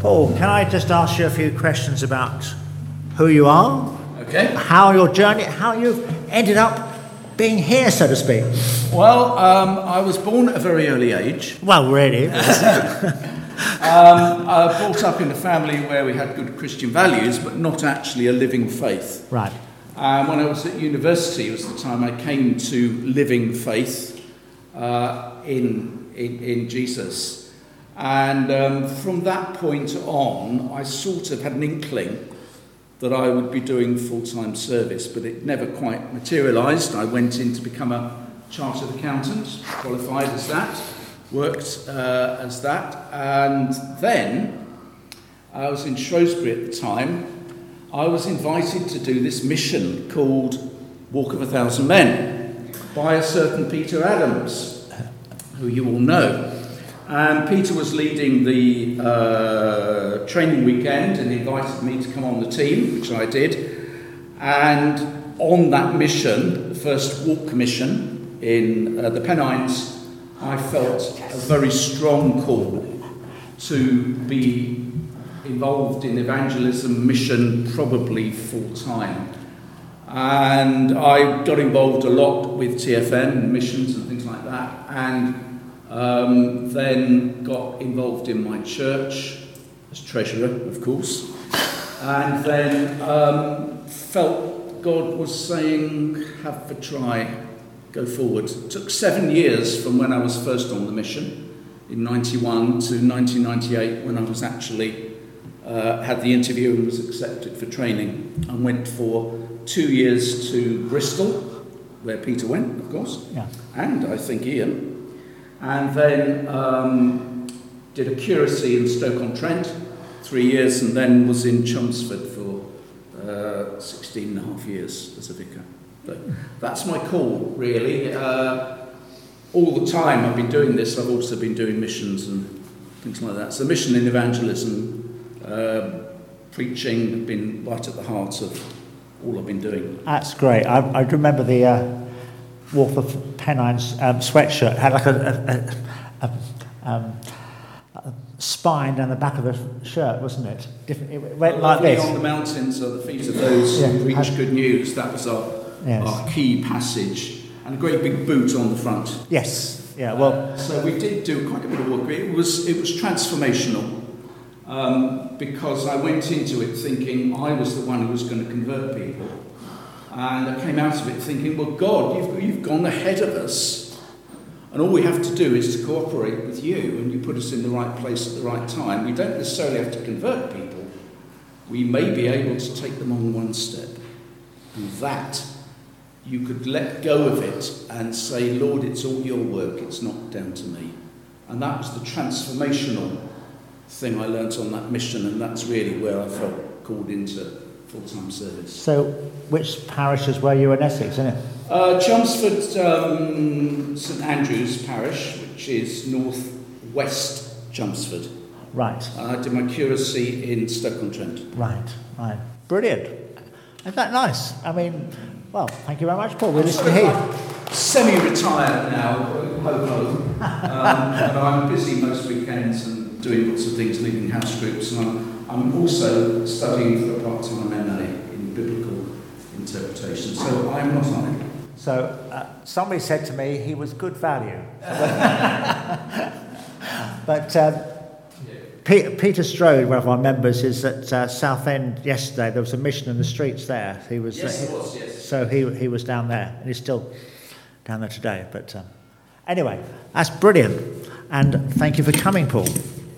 Paul, can I just ask you a few questions about who you are? Okay. How your journey, how you've ended up being here, so to speak. Well, I was born at a very early age. Well, really. I brought up in a family where we had good Christian values, but not actually a living faith. Right. When I was at university, it was the time I came to living faith in Jesus. And from that point on, I sort of had an inkling that I would be doing full-time service, but it never quite materialised. I went in to become a chartered accountant, qualified as that, worked as that, and then I was in Shrewsbury at the time. I was invited to do this mission called Walk of 1,000 Men by a certain Peter Adams, who you all know. And Peter was leading the training weekend and invited me to come on the team, which I did. And on that mission, the first walk mission in the Pennines, I felt a very strong call to be involved in evangelism mission, probably full-time. And I got involved a lot with TFN and missions and things like that. And then got involved in my church as treasurer, of course, and then felt God was saying, have a try, go forward. It took 7 years from when I was first on the mission in 91 to 1998 when I was actually had the interview and was accepted for training, and went for 2 years to Bristol, where Peter went, of course, and I think Ian. And then did a curacy in Stoke-on-Trent, 3 years, and then was in Chelmsford for 16 and a half years as a vicar. But that's my call, really. All the time I've been doing this, I've also been doing missions and things like that. So mission and evangelism, preaching, have been right at the heart of all I've been doing. That's great. I remember the Wolf of Pennines sweatshirt. It had like a spine down the back of the shirt, wasn't it? Different. It went like this. On the mountains are the feet of those who preach good news. That was our key passage. And a great big boot on the front. Yes. Yeah. Well. So we did do quite a bit of work. It was transformational because I went into it thinking I was the one who was going to convert people. And I came out of it thinking, well, God, you've gone ahead of us. And all we have to do is to cooperate with you, and you put us in the right place at the right time. We don't necessarily have to convert people. We may be able to take them on one step. And that, you could let go of it and say, Lord, it's all your work. It's not down to me. And that was the transformational thing I learnt on that mission, and that's really where I felt called into full-time service. So, which parishes were you in Essex, isn't it? Chelmsford, St Andrew's parish, which is north-west Chelmsford. Right. I did my curacy in Stoke-on-Trent. Right. Brilliant. Isn't that nice? I mean, well, thank you very much, Paul. We're listening here. Semi-retired now, and I'm busy most weekends and doing lots of things, leading house groups, and I'm also studying for a part-time MA in biblical interpretation, so I'm not on it. So somebody said to me he was good value. But Peter Strode, one of our members, is at Southend yesterday. There was a mission in the streets there. He was, yes. So he was down there, and he's still down there today. But anyway, that's brilliant. And thank you for coming, Paul.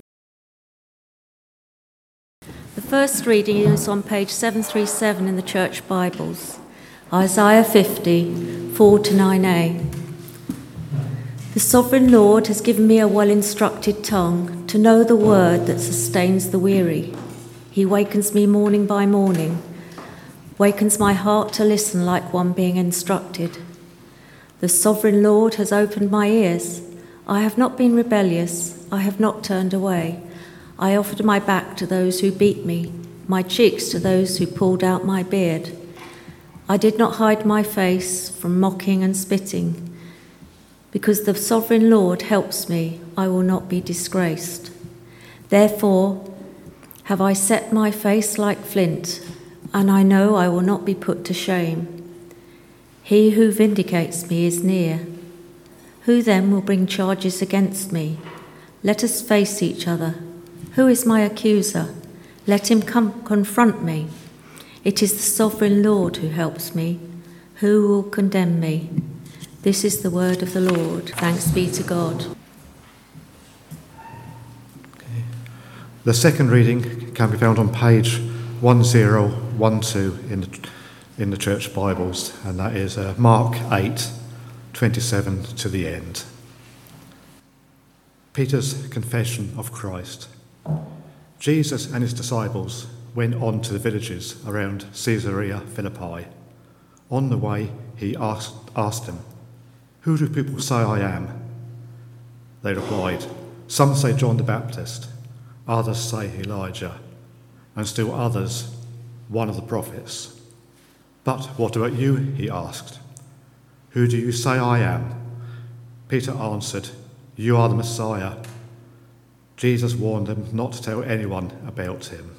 The first reading is on page 737 in the Church Bibles, Isaiah 50, 4 to 9a. The Sovereign Lord has given me a well-instructed tongue to know the word that sustains the weary. He wakens me morning by morning, wakens my heart to listen like one being instructed. The Sovereign Lord has opened my ears. I have not been rebellious. I have not turned away. I offered my back to those who beat me, my cheeks to those who pulled out my beard. I did not hide my face from mocking and spitting. Because the Sovereign Lord helps me, I will not be disgraced. Therefore, have I set my face like flint, and I know I will not be put to shame. He who vindicates me is near. Who then will bring charges against me? Let us face each other. Who is my accuser? Let him come confront me. It is the sovereign Lord who helps me. Who will condemn me? This is the word of the Lord. Thanks be to God. The second reading can be found on page 1012 in the church Bibles, and that is Mark 8:27 to the end. Peter's confession of Christ. Jesus and his disciples went on to the villages around Caesarea Philippi. On the way, he asked them, "Who do people say I am?" They replied, "Some say John the Baptist, others say Elijah, and still others, one of the prophets." "But what about you?" he asked. "Who do you say I am?" Peter answered, "You are the Messiah." Jesus warned them not to tell anyone about him.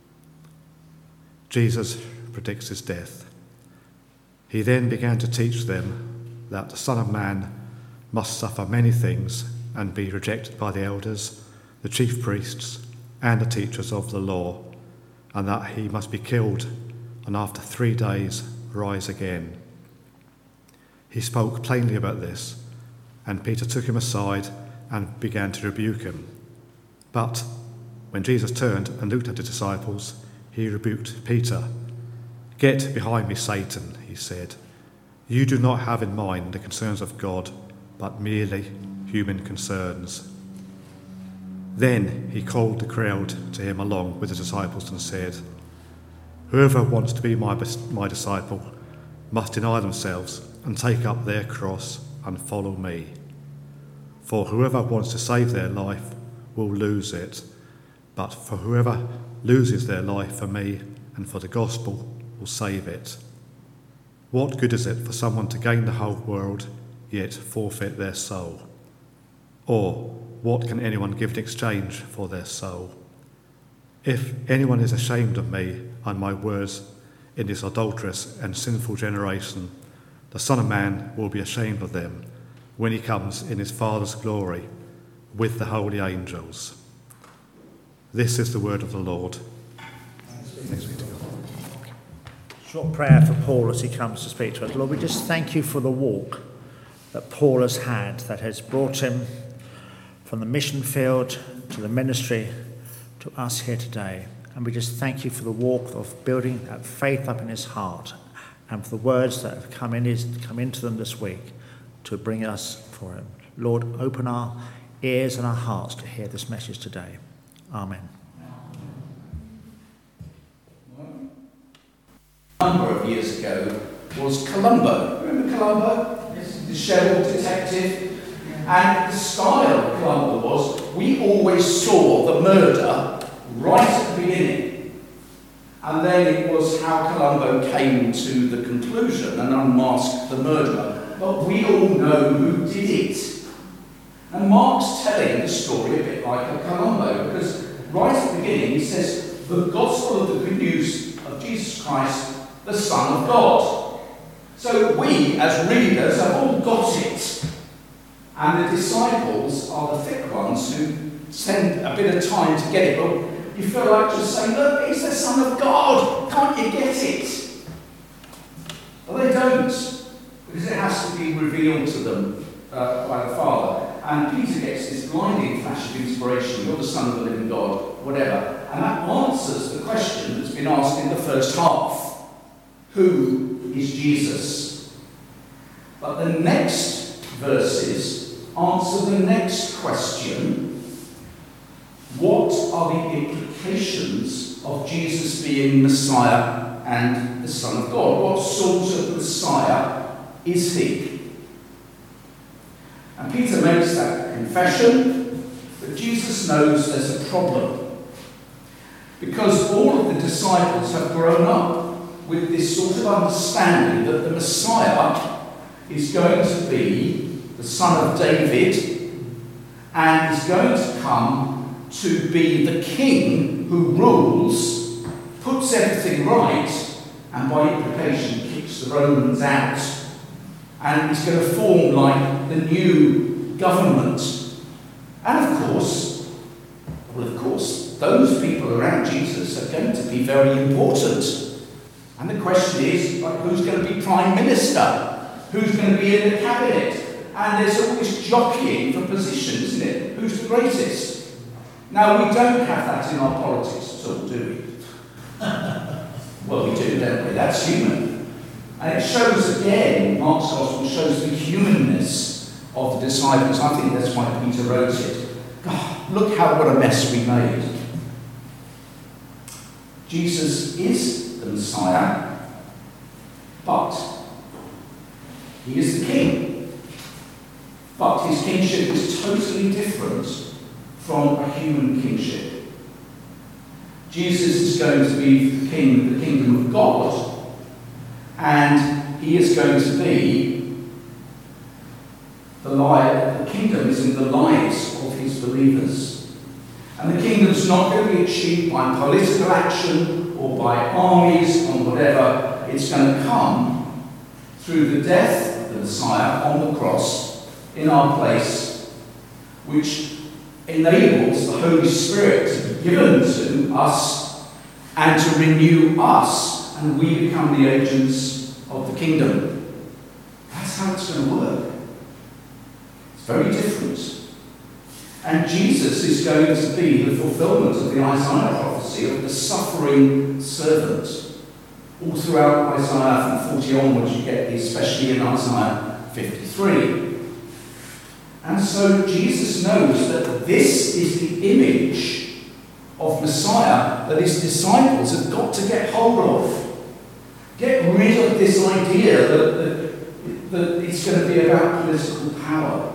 Jesus predicts his death. He then began to teach them that the Son of Man must suffer many things and be rejected by the elders, the chief priests, and the teachers of the law, and that he must be killed and after 3 days rise again. He spoke plainly about this, and Peter took him aside and began to rebuke him. But when Jesus turned and looked at the disciples, he rebuked Peter. "Get behind me, Satan," he said. "You do not have in mind the concerns of God, but merely human concerns." Then he called the crowd to him along with the disciples and said, "Whoever wants to be my disciple must deny themselves and take up their cross and follow me. For whoever wants to save their life will lose it, but for whoever loses their life for me and for the gospel will save it. What good is it for someone to gain the whole world yet forfeit their soul? Or what can anyone give in exchange for their soul? If anyone is ashamed of me and my words in this adulterous and sinful generation, the Son of Man will be ashamed of them when he comes in his Father's glory with the holy angels." This is the word of the Lord. Thanks be to God. Short prayer for Paul as he comes to speak to us. Lord, we just thank you for the walk that Paul has had, that has brought him from the mission field to the ministry to us here today. And we just thank you for the walk of building that faith up in his heart, and for the words that have come into them this week to bring us for him. Lord, open our ears and our hearts to hear this message today. Amen. A number of years ago was Columbo. Remember Columbo? Yes. The sheriff detective. And the style of Columbo was, we always saw the murder right at the beginning. And then it was how Columbo came to the conclusion and unmasked the murderer. But we all know who did it. And Mark's telling the story a bit like a Columbo, because right at the beginning he says, the gospel of the good news of Jesus Christ, the Son of God. So we, as readers, have all got it. And the disciples are the thick ones who spend a bit of time to get it. But you feel like just saying, look, he's the Son of God. Can't you get it? Well, they don't, because it has to be revealed to them by the Father. And Peter gets this blinding flash of inspiration, you're the Son of the living God, whatever. And that answers the question that's been asked in the first half. Who is Jesus? But the next verses answer the next question. What are the implications of Jesus being Messiah and the Son of God? What sort of Messiah is he? And Peter makes that confession, but Jesus knows there's a problem. Because all of the disciples have grown up with this sort of understanding that the Messiah is going to be the son of David and is going to come to be the king king who rules, puts everything right, and by implication kicks the Romans out. And he's going to form like the new government. And of course, those people around Jesus are going to be very important. And the question is, like, who's going to be Prime Minister? Who's going to be in the cabinet? And there's always jockeying for position, isn't it? Who's the greatest? Now, we don't have that in our politics at all, do we? Well, we do, don't we? That's human. And it shows again, Mark's Gospel shows the humanness of the disciples. I think that's why Peter wrote it. God, look what a mess we made. Jesus is the Messiah, but he is the king. But his kingship is totally different from a human kingship. Jesus is going to be the king of the kingdom of God, and he is going to be the kingdom is in the lives of his believers. And the kingdom's not going to be achieved by political action or by armies or whatever. It's going to come through the death of the Messiah on the cross in our place, which enables the Holy Spirit to be given to us and to renew us, and we become the agents of the kingdom. That's how it's going to work. It's very different. And Jesus is going to be the fulfillment of the Isaiah prophecy of the suffering servant. All throughout Isaiah from 40 onwards you get these, especially in Isaiah 53. And so Jesus knows that this is the image of Messiah that his disciples have got to get hold of. Get rid of this idea that it's going to be about political power.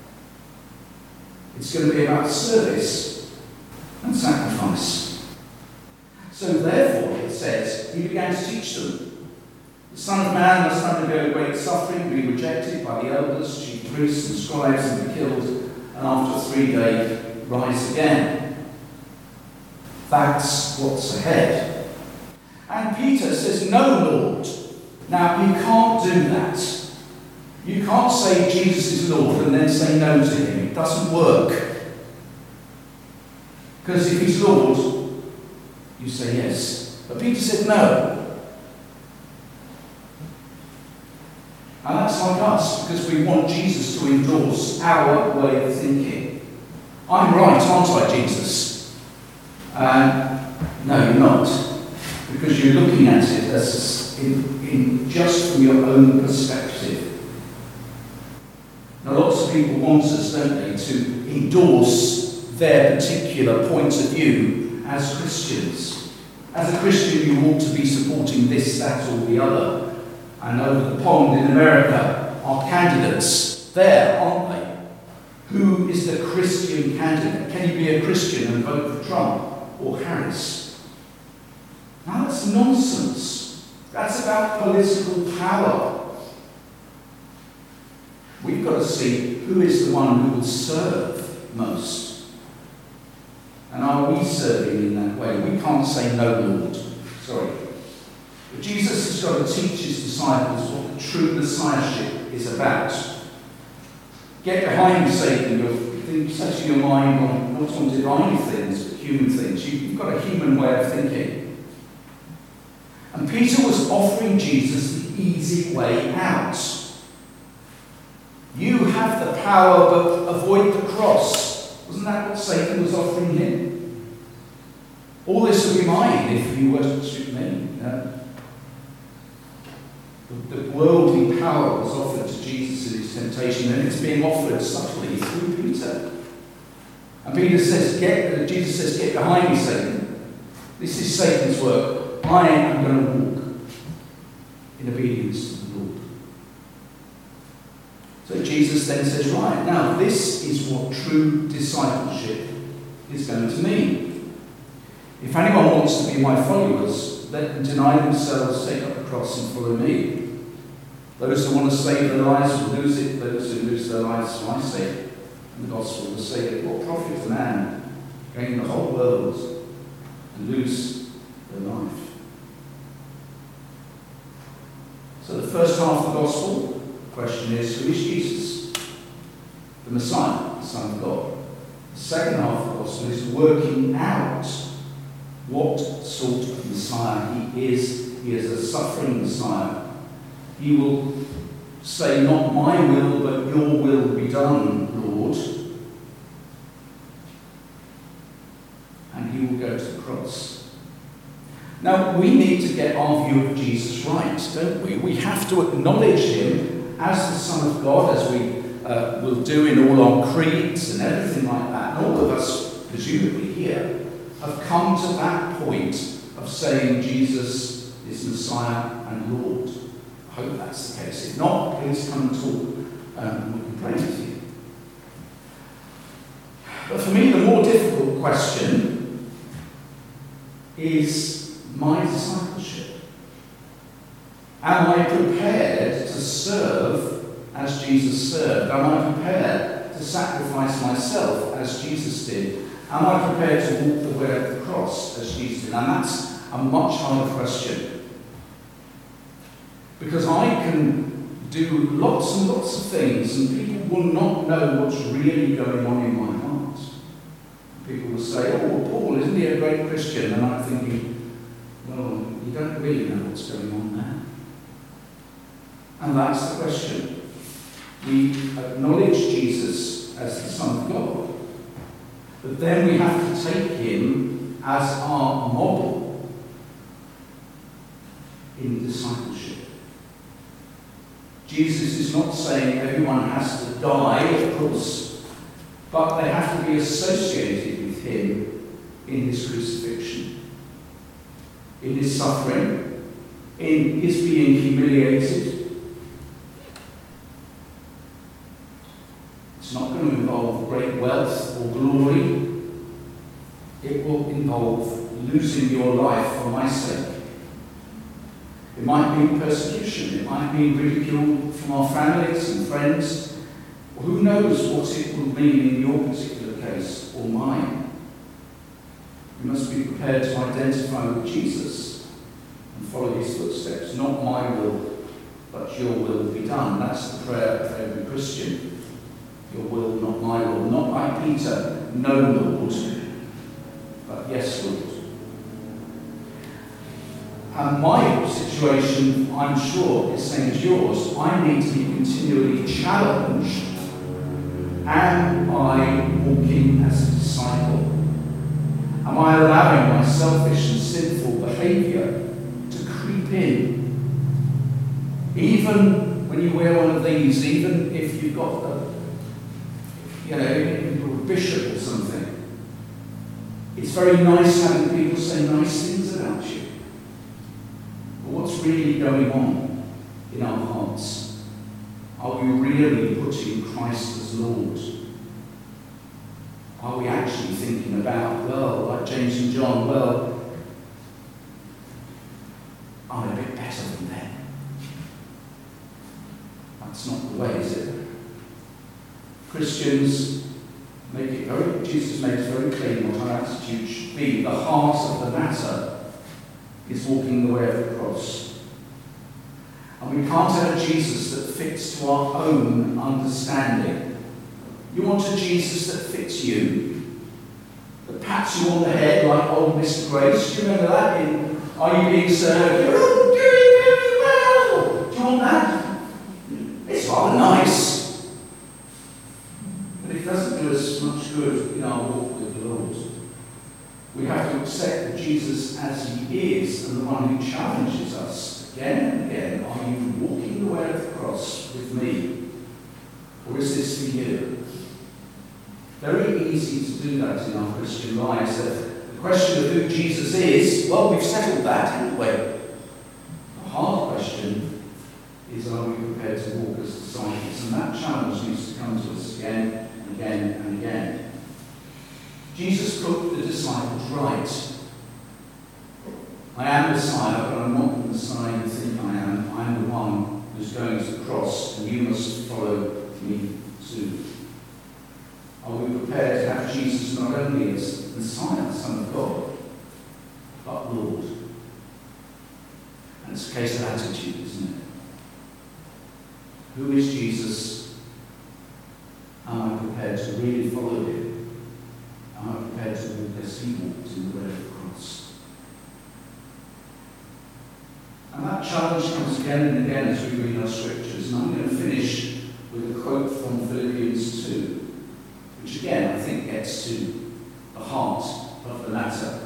It's going to be about service and sacrifice. So therefore, it says, he began to teach them. The Son of Man must undergo great suffering, be rejected by the elders, chief priests and scribes, and be killed, and after 3 days rise again. That's what's ahead. And Peter says, no, Lord. Now, you can't do that. You can't say Jesus is Lord and then say no to him. It doesn't work. Because if he's Lord, you say yes. But Peter said no. And that's like us, because we want Jesus to endorse our way of thinking. I'm right, aren't I, Jesus? No, you're not. Because you're looking at it as in just from your own perspective. Now, lots of people want us, don't they, to endorse their particular point of view as Christians. As a Christian, you ought to be supporting this, that, or the other. And over the pond in America are candidates there, aren't they? Who is the Christian candidate? Can you be a Christian and vote for Trump or Harris? Now, that's nonsense. That's about political power. We've got to see who is the one who will serve most. And are we serving in that way? We can't say no, Lord. Sorry. But Jesus has got to teach his disciples what the true Messiahship is about. Get behind Satan. You're setting your mind on not on divine things, but human things. You've got a human way of thinking. And Peter was offering Jesus the easy way out. You have the power, but avoid the cross. Wasn't that what Satan was offering him? All this will be mine if you worship me. No. The worldly power was offered to Jesus in his temptation, and it's being offered subtly through Peter. And Jesus says, get behind me, Satan. This is Satan's work. I am going to walk in obedience to the Lord. So Jesus then says, right, now this is what true discipleship is going to mean. If anyone wants to be my followers, let them deny themselves, take up the cross and follow me. Those who want to save their lives will lose it. Those who lose their lives for my sake and the gospel will save it. What profit a man gain the whole world and lose their life. So the first half of the gospel question is, who is Jesus? The Messiah, the Son of God. The second half of the gospel is working out what sort of Messiah he is. He is a suffering Messiah. He will say, not my will, but your will be done, Lord. And he will go to the cross. Now, we need to get our view of Jesus right, don't we? We have to acknowledge him as the Son of God, as we will do in all our creeds and everything like that. And all of us, presumably here, have come to that point of saying Jesus is Messiah and Lord. I hope that's the case. If not, please come and talk and we can pray with you. But for me, the more difficult question is my discipleship. Am I prepared to serve as Jesus served? Am I prepared to sacrifice myself as Jesus did? Am I prepared to walk the way of the cross as Jesus did? And that's a much harder question. Because I can do lots and lots of things and people will not know what's really going on in my heart. People will say, oh, well, Paul, isn't he a great Christian? And I'm thinking, well, you don't really know what's going on there. And that's the question. We acknowledge Jesus as the Son of God, but then we have to take him as our model in discipleship. Jesus is not saying everyone has to die, of course, but they have to be associated with him in his crucifixion, in his suffering, in his being humiliated. It's not going to involve great wealth or glory. It will involve losing your life for my sake. It might mean persecution. It might mean ridicule from our families and friends. Who knows what it will mean in your particular case or mine. We must be prepared to identify with Jesus and follow his footsteps. Not my will, but your will be done. That's the prayer of every Christian. Your will, not my will. Not like Peter, no, Lord, but yes, Lord. And my situation, I'm sure, is same as yours. I need to be continually challenged. Am I walking as a disciple? Am I allowing my selfish and sinful behaviour to creep in? Even when you wear one of these, even if you've got you're a bishop or something, it's very nice having people say nice things about you. But what's really going on in our hearts? Are we really putting Christ as Lord? Are we actually thinking about, well, like James and John, well, I'm a bit better than them? That's not the way, is it? Christians Jesus makes very clear what our attitude should be. The heart of the matter is walking the way of the cross. And we can't have a Jesus that fits to our own understanding. You want a Jesus that fits you, that pats you on the head like old Mr. Grace. Do you remember that in Are You Being Served? You're all doing very well. Do you want that? It's rather nice. But it doesn't do us much good in our walk with the Lord. We have to accept Jesus as he is and the one who challenges us again and again. Are you walking the way of the cross with me? Or is this for you? Very easy to do that in our Christian lives. The question of who Jesus is, well, we've settled that, haven't we? The hard question is, are we prepared to walk as disciples? And that challenge needs to come to us again and again and again. Jesus put the disciples right. I am Messiah, but I'm not the Messiah you think I am. I'm the one who's going to the cross, and you must follow me too. Are we prepared to have Jesus not only as Messiah, the Son of God, And it's a case of attitude, isn't it? Who is Jesus? Am I prepared to really follow him? Am I prepared to walk as he walked in the way of the cross? And that challenge comes again and again as we read our scriptures. And I'm going to finish with a quote from Philippians 2, which again I think gets to the heart of the matter.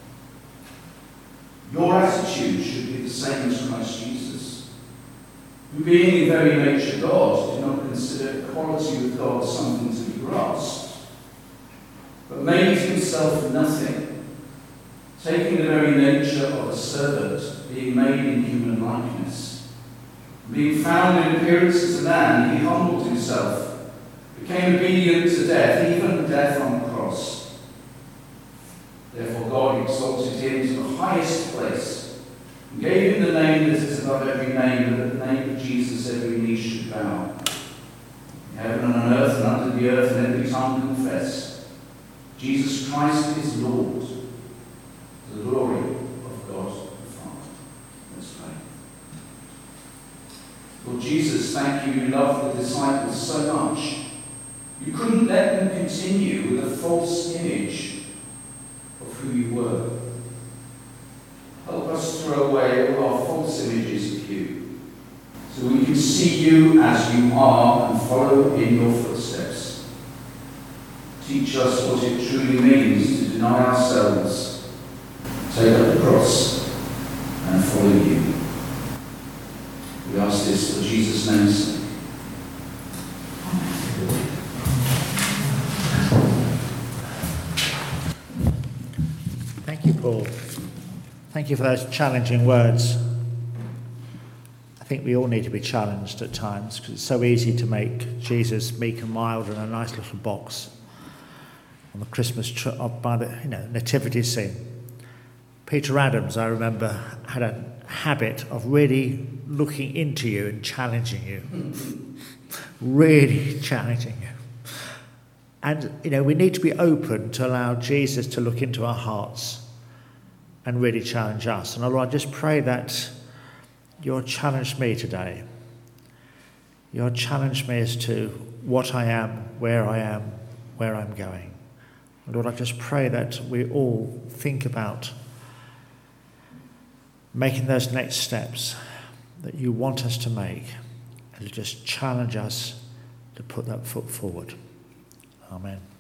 Your attitude should be the same as Christ Jesus, who being in very nature God, did not consider equality with God something to be grasped, but made himself nothing, taking the very nature of a servant, being made in human likeness. Being found in appearance as a man, he humbled himself, became obedient to death, even death on the cross. Therefore God exalted him to the highest place, and gave him the name that is above every name, that at the name of Jesus every knee should bow, in heaven and on earth and under the earth, and every tongue confess, Jesus Christ is Lord, to the glory of God the Father. Let's pray. Lord Jesus, thank you. You loved the disciples so much. You couldn't let them continue with a false image of who you were. Help us throw away all our false images of you, so we can see you as you are and follow in your footsteps. Teach us what it truly means to deny ourselves, take up the cross, and follow you. We ask this for Jesus' name's sake. Thank you, Paul. Thank you for those challenging words. I think we all need to be challenged at times, because it's so easy to make Jesus meek and mild in a nice little box on the Christmas by the nativity scene. Peter Adams, I remember, had a habit of really looking into you and challenging you, really challenging you. And we need to be open to allow Jesus to look into our hearts and really challenge us. And Lord, I just pray that you'll challenge me today. You'll challenge me as to what I am, where I'm going. And Lord, I just pray that we all think about making those next steps that you want us to make, and to just challenge us to put that foot forward. Amen.